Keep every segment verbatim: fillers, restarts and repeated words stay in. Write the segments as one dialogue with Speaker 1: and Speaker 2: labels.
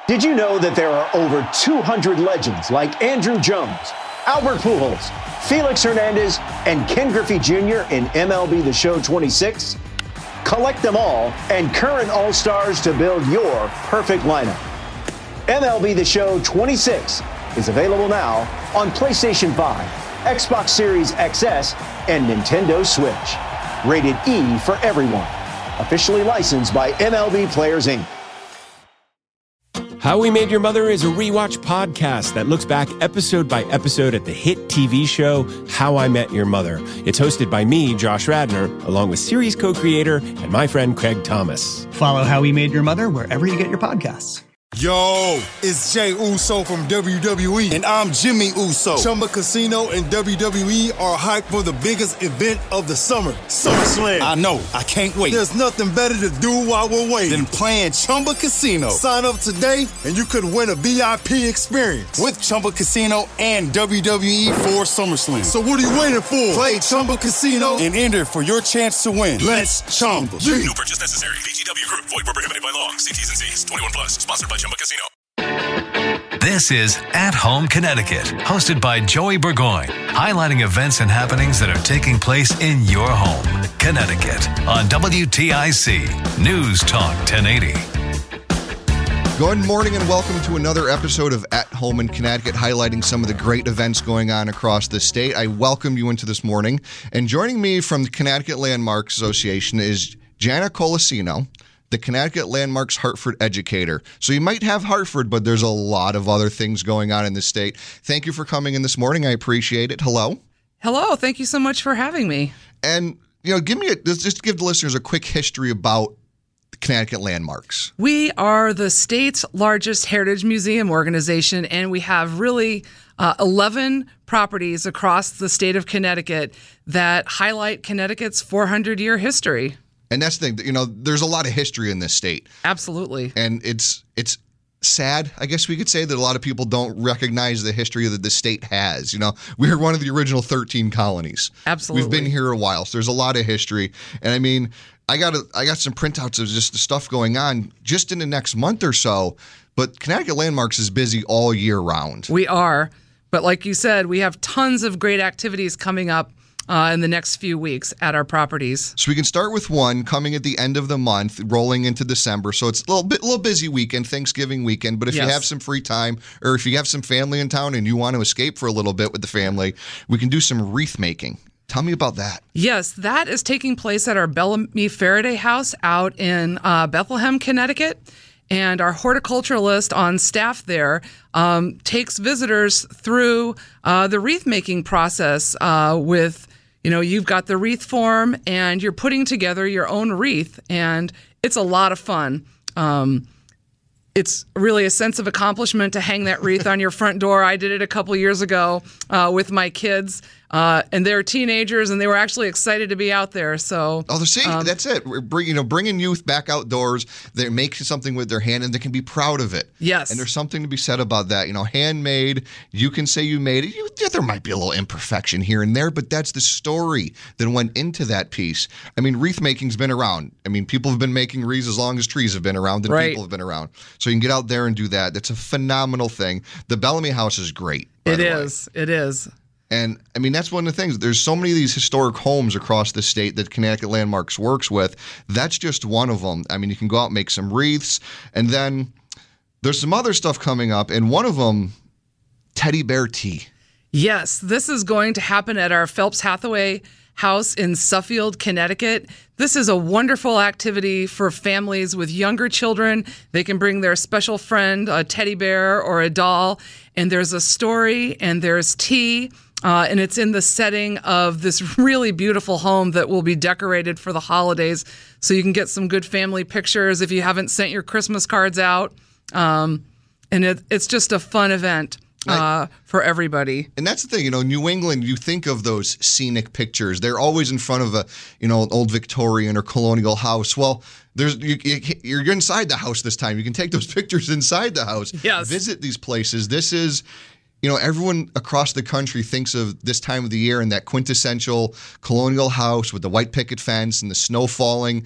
Speaker 1: Did you know that there are over two hundred legends like Andrew Jones, Albert Pujols, Felix Hernandez, and Ken Griffey Junior in M L B The Show twenty-six? Collect them all and current All-Stars to build your perfect lineup. M L B The Show twenty-six is available now on PlayStation five, Xbox Series X S, and Nintendo Switch. Rated E for everyone. Officially licensed by M L B Players, Incorporated.
Speaker 2: How We Made Your Mother is a rewatch podcast that looks back episode by episode at the hit T V show How I Met Your Mother. It's hosted by me, Josh Radnor, along with series co-creator and my friend Craig Thomas.
Speaker 3: Follow How We Made Your Mother wherever you get your podcasts.
Speaker 4: Yo, it's Jay Uso from W W E, and I'm Jimmy Uso. Chumba Casino and W W E are hyped for the biggest event of the summer, SummerSlam. I know, I can't wait. There's nothing better to do while we're waiting than playing Chumba Casino. Sign up today, and you could win a V I P experience with Chumba Casino and W W E for SummerSlam. So what are you waiting for? Play Chumba Casino and enter for your chance to win. Let's Chumba.
Speaker 5: No purchase necessary. V G W Group. Void where prohibited by law. See T's and C's. twenty-one plus. Sponsored by Chumba Casino.
Speaker 6: This is At Home Connecticut, hosted by Joey Burgoyne, highlighting events and happenings that are taking place in your home, Connecticut, on W T I C News Talk ten eighty.
Speaker 7: Good morning and welcome to another episode of At Home in Connecticut, highlighting some of the great events going on across the state. I welcome you into this morning, and joining me from the Connecticut Landmarks Association is Jana Colacino, the Connecticut Landmarks Hartford educator. So you might have Hartford, but there's a lot of other things going on in the state. Thank you for coming in this morning. I appreciate it. Hello.
Speaker 8: Hello. Thank you so much for having me.
Speaker 7: And, you know, give me a, just give the listeners a quick history about the Connecticut Landmarks.
Speaker 8: We are the state's largest heritage museum organization, and we have really uh, eleven properties across the state of Connecticut that highlight Connecticut's four hundred year history.
Speaker 7: And that's the thing, you know, there's a lot of history in this state.
Speaker 8: Absolutely.
Speaker 7: And it's it's sad, I guess we could say, that a lot of people don't recognize the history that the state has. You know, we're one of the original thirteen colonies.
Speaker 8: Absolutely.
Speaker 7: We've been here a while, so there's a lot of history. And I mean, I got a, I got some printouts of just the stuff going on just in the next month or so. But Connecticut Landmarks is busy all year round.
Speaker 8: We are. But like you said, we have tons of great activities coming up Uh, in the next few weeks at our properties.
Speaker 7: So we can start with one coming at the end of the month, rolling into December. So it's a little bit, little busy weekend, Thanksgiving weekend. But if
Speaker 8: Yes.
Speaker 7: you have some free time, or if you have some family in town and you want to escape for a little bit with the family, we can do some wreath making. Tell me about that.
Speaker 8: Yes, that is taking place at our Bellamy Faraday House out in uh, Bethlehem, Connecticut. And our horticulturalist on staff there um, takes visitors through uh, the wreath making process uh, with You know, you've got the wreath form and you're putting together your own wreath, and it's a lot of fun. Um, it's really a sense of accomplishment to hang that wreath on your front door. I did it a couple years ago uh, with my kids, uh, and they're teenagers, and they were actually excited to be out there. So,
Speaker 7: oh, see, um, that's it. We're bring, you know, bringing youth back outdoors. They make something with their hand, and they can be proud of it.
Speaker 8: Yes,
Speaker 7: and there's something to be said about that. You know, handmade. You can say you made it. You, yeah, there might be a little imperfection here and there, but that's the story that went into that piece. I mean, wreath making's been around. I mean, people have been making wreaths as long as trees have been around, and
Speaker 8: right.
Speaker 7: people have been around. So you can get out there and do that. That's a phenomenal thing. The Bellamy House is great.
Speaker 8: It is. It is.
Speaker 7: And, I mean, that's one of the things. There's so many of these historic homes across the state that Connecticut Landmarks works with. That's just one of them. I mean, you can go out and make some wreaths. And then there's some other stuff coming up. And one of them, teddy bear tea.
Speaker 8: Yes, this is going to happen at our Phelps Hathaway House in Suffield, Connecticut. This is a wonderful activity for families with younger children. They can bring their special friend, a teddy bear or a doll, and there's a story and there's tea. Uh, and it's in the setting of this really beautiful home that will be decorated for the holidays. So you can get some good family pictures if you haven't sent your Christmas cards out. Um, and it, it's just a fun event uh, for everybody.
Speaker 7: And that's the thing, you know, New England, you think of those scenic pictures. They're always in front of a, you know, an old Victorian or colonial house. Well, there's you, you're inside the house this time. You can take those pictures inside the house.
Speaker 8: Yes.
Speaker 7: Visit these places. This is... You know, everyone across the country thinks of this time of the year and that quintessential colonial house with the white picket fence and the snow falling.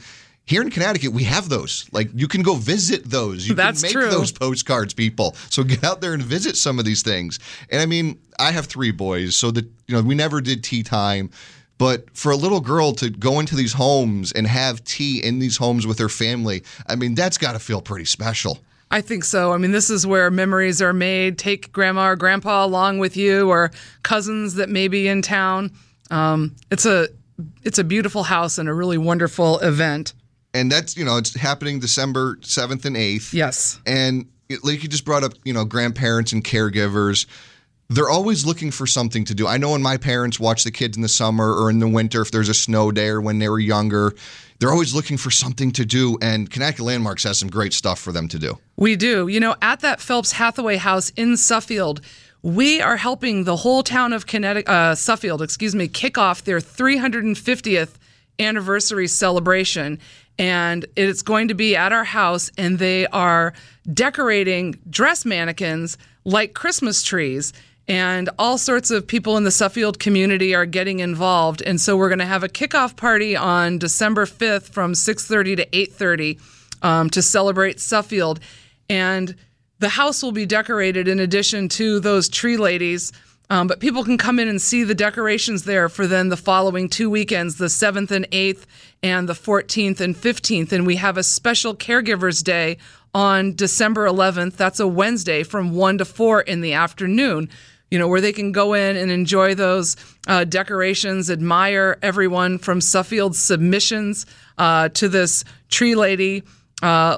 Speaker 7: here in Connecticut, we have those. Like, you can go visit those. You
Speaker 8: That's
Speaker 7: can make
Speaker 8: true.
Speaker 7: those postcards, people. So get out there and visit some of these things. And I mean, I have three boys, so that, you know, we never did tea time. But for a little girl to go into these homes and have tea in these homes with her family, I mean, that's got to feel pretty special.
Speaker 8: I think so. I mean, this is where memories are made. Take grandma or grandpa along with you, or cousins that may be in town. Um, it's a it's a beautiful house and a really wonderful event.
Speaker 7: And that's, you know, it's happening December seventh and eighth.
Speaker 8: Yes.
Speaker 7: And it, like you just brought up, you know, grandparents and caregivers. They're always looking for something to do. I know when my parents watch the kids in the summer or in the winter, if there's a snow day or when they were younger, they're always looking for something to do. And Connecticut Landmarks has some great stuff for them to do. We
Speaker 8: do. You know, at that Phelps Hathaway House in Suffield, we are helping the whole town of Connecticut, uh, Suffield, excuse me, kick off their three hundred fiftieth anniversary celebration. And it's going to be at our house, and they are decorating dress mannequins like Christmas trees. And all sorts of people in the Suffield community are getting involved. And so we're going to have a kickoff party on December fifth from six thirty to eight thirty um, to celebrate Suffield. And the house will be decorated in addition to those tree ladies. Um, but people can come in and see the decorations there for then the following two weekends, the seventh and eighth and the fourteenth and fifteenth. And we have a special Caregivers Day on December eleventh. That's a Wednesday from one to four in the afternoon, you know, where they can go in and enjoy those uh, decorations, admire everyone from Suffield's submissions uh, to this tree lady uh,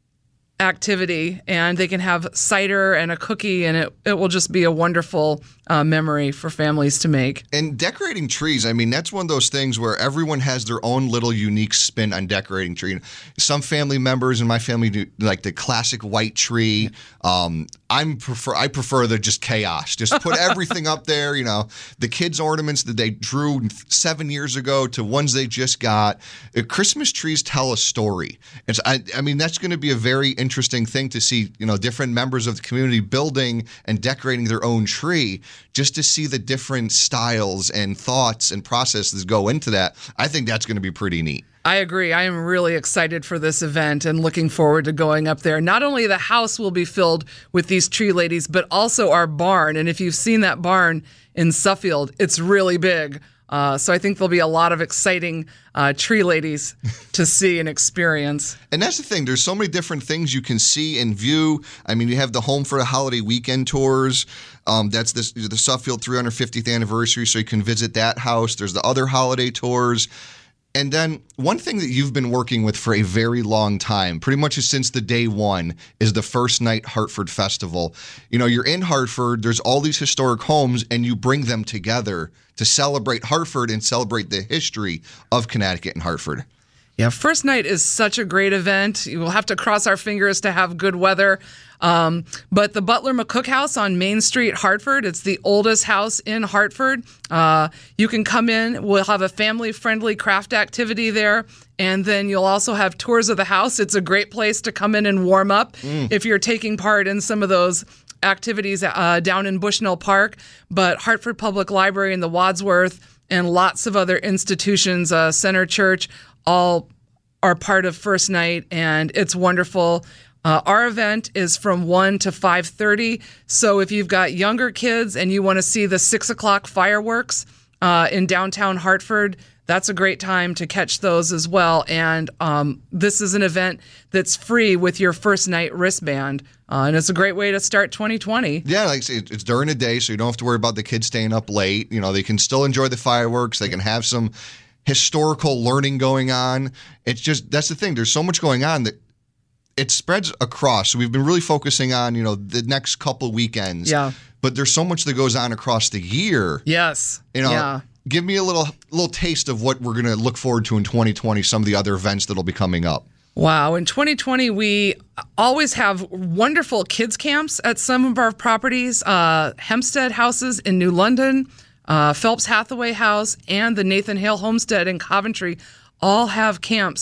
Speaker 8: activity, and they can have cider and a cookie, and it, it will just be a wonderful uh, memory for families to make.
Speaker 7: And decorating trees, I mean, that's one of those things where everyone has their own little unique spin on decorating tree. Some family members in my family do like the classic white tree. Um, I'm prefer I prefer the just chaos. Just put everything up there. You know, the kids' ornaments that they drew seven years ago to ones they just got. Uh, Christmas trees tell a story. It's I, I mean, that's going to be a very interesting thing to see. You know, different members of the community building and decorating their own tree, just to see the different styles and thoughts and processes go into that. I think that's going to be pretty neat.
Speaker 8: I agree. I am really excited for this event and looking forward to going up there. Not only the house will be filled with these tree ladies, but also our barn. And if you've seen that barn in Suffield, it's really big. Uh, so I think there'll be a lot of exciting uh, tree ladies to see and experience.
Speaker 7: And that's the thing. There's so many different things you can see and view. I mean, you have the Home for the Holiday Weekend tours. Um, that's this, the Suffield three hundred fiftieth anniversary, so you can visit that house. There's the other holiday tours. And then one thing that you've been working with for a very long time, pretty much since the day one, is the First Night Hartford Festival. You know, you're in Hartford, there's all these historic homes, and you bring them together to celebrate Hartford and celebrate the history of Connecticut and Hartford.
Speaker 8: Yeah, First Night is such a great event. We'll have to cross our fingers to have good weather. Um, but the Butler McCook House on Main Street, Hartford, it's the oldest house in Hartford. Uh, you can come in. We'll have a family-friendly craft activity there. And then you'll also have tours of the house. It's a great place to come in and warm up mm. if you're taking part in some of those activities uh, down in Bushnell Park. But Hartford Public Library and the Wadsworth and lots of other institutions, uh, Center Church, all are part of First Night, and it's wonderful. Uh, our event is from one to five thirty, so if you've got younger kids and you want to see the six o'clock fireworks uh, in downtown Hartford, that's a great time to catch those as well. And um, this is an event that's free with your First Night wristband, uh, and it's a great way to start twenty twenty.
Speaker 7: Yeah, like I say, it's during the day, so you don't have to worry about the kids staying up late. You know, they can still enjoy the fireworks. They can have some historical learning going on. It's just, that's the thing. There's so much going on that it spreads across. So we've been really focusing on, you know, the next couple weekends.
Speaker 8: Yeah.
Speaker 7: But there's so much that goes on across the year.
Speaker 8: Yes.
Speaker 7: You know,
Speaker 8: yeah.
Speaker 7: Give me a little little taste of what we're going to look forward to in twenty twenty, some of the other events that'll be coming up.
Speaker 8: Wow. In twenty twenty, we always have wonderful kids camps at some of our properties. Uh, Hempstead Houses in New London, uh, Phelps Hathaway House, and the Nathan Hale Homestead in Coventry all have camps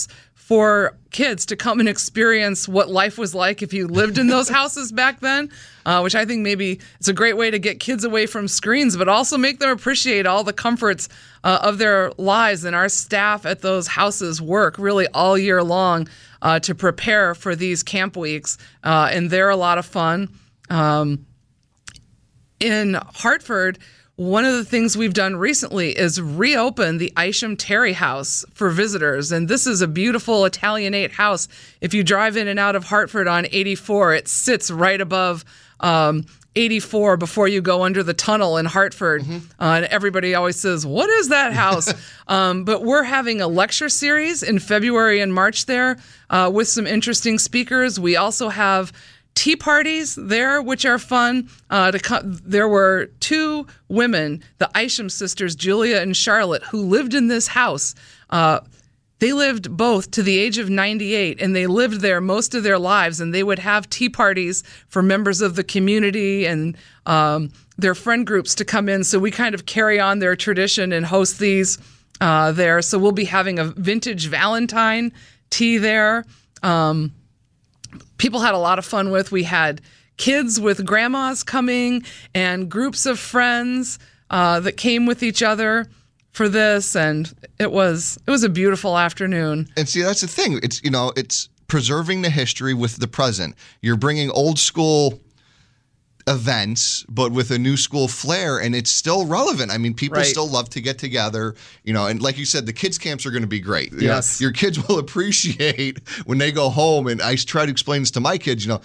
Speaker 8: for kids to come and experience what life was like if you lived in those houses back then, uh, which I think maybe it's a great way to get kids away from screens, but also make them appreciate all the comforts uh, of their lives. And our staff at those houses work really all year long uh, to prepare for these camp weeks, uh, and they're a lot of fun. Um, in Hartford, one of the things we've done recently is reopen the Isham Terry House for visitors. And this is a beautiful Italianate house. If you drive in and out of Hartford on eighty-four, it sits right above um, eighty-four before you go under the tunnel in Hartford. Mm-hmm. Uh, and everybody always says, what is that house? um, but we're having a lecture series in February and March there uh, with some interesting speakers. We also have tea parties there, which are fun. Uh, to co- there were two women, the Isham sisters, Julia and Charlotte, who lived in this house. Uh, they lived both to the age of ninety-eight, and they lived there most of their lives, and they would have tea parties for members of the community and um, their friend groups to come in. So we kind of carry on their tradition and host these uh, there. So we'll be having a vintage Valentine tea there. Um, People had a lot of fun with. We had kids with grandmas coming and groups of friends uh, that came with each other for this, and it was it was a beautiful afternoon.
Speaker 7: And see, that's the thing. It's you know, it's preserving the history with the present. You're bringing old school events, but with a new school flair, and it's still relevant. I mean, people
Speaker 8: right.
Speaker 7: still love to get together, you know, and like you said, the kids' camps are going to be great. You
Speaker 8: yes.
Speaker 7: know, your kids will appreciate when they go home, and I try to explain this to my kids, you know,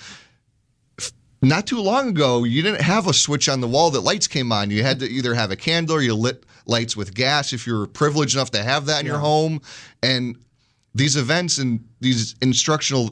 Speaker 7: not too long ago, you didn't have a switch on the wall that lights came on. You had to either have a candle or you lit lights with gas if you were privileged enough to have that in yeah. your home. And these events and these instructional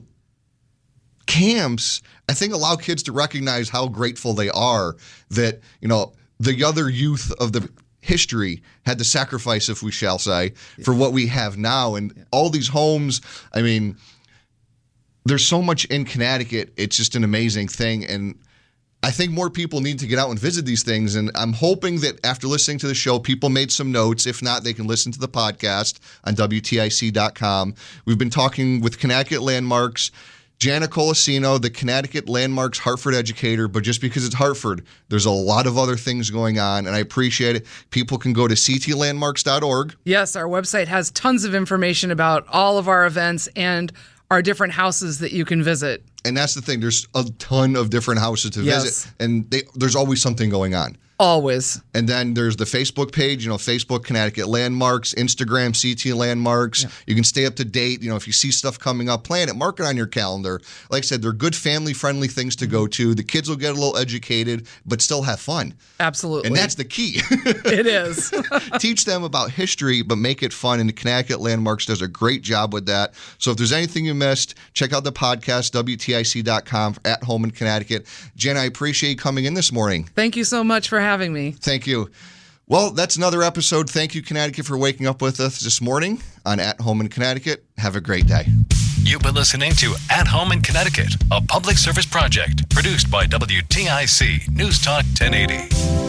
Speaker 7: camps, I think, allow kids to recognize how grateful they are that, you know, the other youth of the history had to sacrifice, if we shall say, for what we have now. And yeah. all these homes, I mean, there's so much in Connecticut. It's just an amazing thing. And I think more people need to get out and visit these things. And I'm hoping that after listening to the show, people made some notes. If not, they can listen to the podcast on W T I C dot com. We've been talking with Connecticut Landmarks, Jana Colacino, the Connecticut Landmarks Hartford educator, but just because it's Hartford, there's a lot of other things going on, and I appreciate it. People can go to c t landmarks dot org.
Speaker 8: Yes, our website has tons of information about all of our events and our different houses that you can visit.
Speaker 7: And that's the thing. There's a ton of different houses to
Speaker 8: yes.
Speaker 7: visit, and they, there's always something going on.
Speaker 8: Always.
Speaker 7: And then there's the Facebook page, you know, Facebook Connecticut Landmarks, Instagram C T Landmarks. Yeah. You can stay up to date. You know, if you see stuff coming up, plan it, mark it on your calendar. Like I said, they're good family-friendly things to go to. The kids will get a little educated, but still have fun.
Speaker 8: Absolutely.
Speaker 7: And that's the key.
Speaker 8: It is.
Speaker 7: Teach them about history, but make it fun. And the Connecticut Landmarks does a great job with that. So if there's anything you missed, check out the podcast, W T I C dot com, At Home in Connecticut. Jen, I appreciate you coming in this morning.
Speaker 8: Thank you so much for having me.
Speaker 7: Thank you. Well, that's another episode. Thank you, Connecticut, for waking up with us this morning on At Home in Connecticut. Have a great day.
Speaker 6: You've been listening to At Home in Connecticut, a public service project produced by W T I C News Talk ten eighty.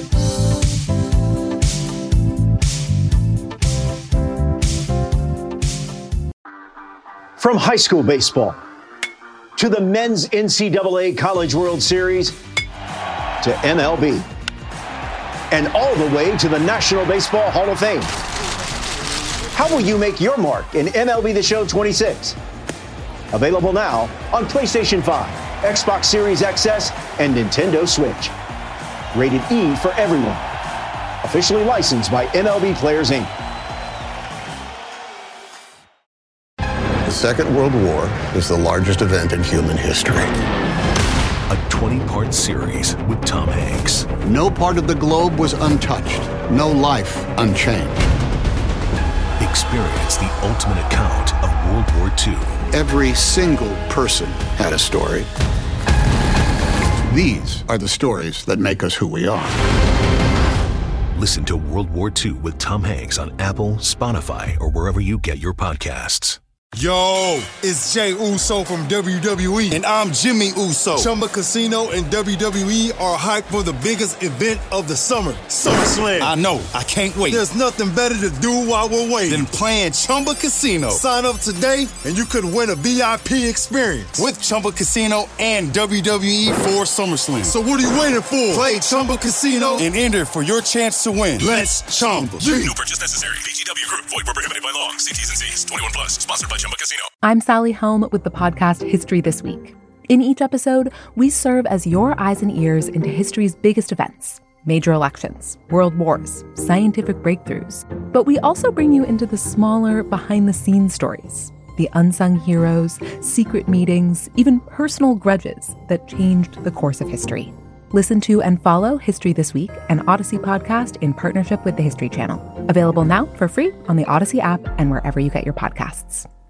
Speaker 1: From high school baseball to the men's N C double A College World Series to M L B and all the way to the National Baseball Hall of Fame. How will you make your mark in M L B The Show twenty-six? Available now on PlayStation five, Xbox Series X S, and Nintendo Switch. Rated E for everyone. Officially licensed by M L B Players, Incorporated.
Speaker 9: The Second World War is the largest event in human history.
Speaker 6: A twenty-part series with Tom Hanks.
Speaker 9: No part of the globe was untouched. No life unchanged.
Speaker 6: Experience the ultimate account of World War Two.
Speaker 9: Every single person had a story. These are the stories that make us who we are.
Speaker 6: Listen to World War Two with Tom Hanks on Apple, Spotify, or wherever you get your podcasts.
Speaker 4: Yo, it's Jey Uso from W W E, and I'm Jimmy Uso. Chumba Casino and W W E are hyped for the biggest event of the summer, SummerSlam. I know, I can't wait. There's nothing better to do while we're waiting than playing Chumba Casino. Sign up today, and you could win a V I P experience with Chumba Casino and W W E for SummerSlam. So what are you waiting for? Play Chumba Casino and enter for your chance to win. Let's Chumba.
Speaker 5: No purchase necessary. V G W Group. Void where prohibited by law. See T's and C's. twenty-one plus. Sponsored by Chumba Casino.
Speaker 10: I'm Sally Helm with the podcast History This Week. In each episode, we serve as your eyes and ears into history's biggest events, major elections, world wars, scientific breakthroughs. But we also bring you into the smaller, behind-the-scenes stories, the unsung heroes, secret meetings, even personal grudges that changed the course of history. Listen to and follow History This Week, an Odyssey podcast in partnership with the History Channel. Available now for free on the Odyssey app and wherever you get your podcasts.